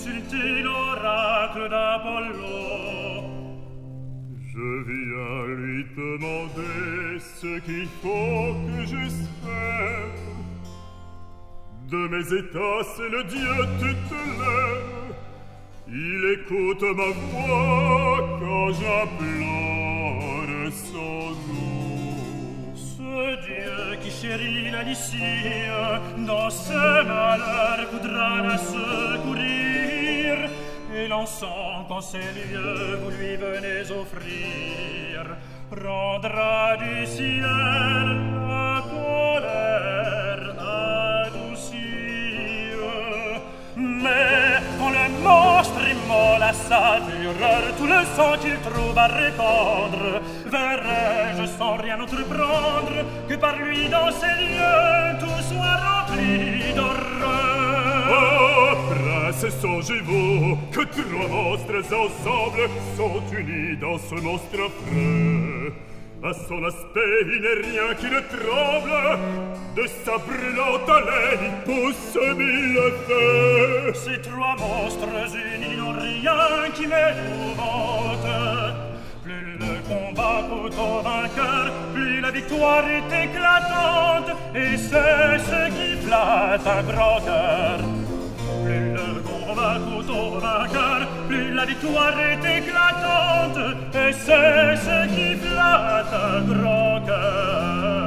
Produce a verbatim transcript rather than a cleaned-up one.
consulter l'oracle d'Apollo. Je viens lui demander ce qu'il faut que je sème. De mes états, c'est le Dieu tutélaire. Il écoute ma voix quand j'implore son nom. Ce Dieu qui chérit la Lycie, dans ses malheurs voudra la secourir. Et l'encens qu'en ces lieux vous lui venez offrir rendra du ciel la colère adoucie. Mais quand le monstre immole à sa fureur tout le sang qu'il trouve à répandre, verrai-je sans rien entreprendre que par lui dans ces lieux tout soit rempli d'horreur. Oh, prince, songez-vous que trois monstres ensemble sont unis dans ce monstre affreux. À son aspect, il n'est rien qui ne tremble. De sa brûlante haleine, il pousse mille feux. Ces trois monstres unis n'ont rien qui m'épouvante. Plus le combat coûte au vainqueur, plus la victoire est éclatante. Et c'est ce qui flatte un grand cœur. Plus le combat coûte au vainqueur, plus la victoire est éclatante. Et c'est ce qui flatte un grand cœur.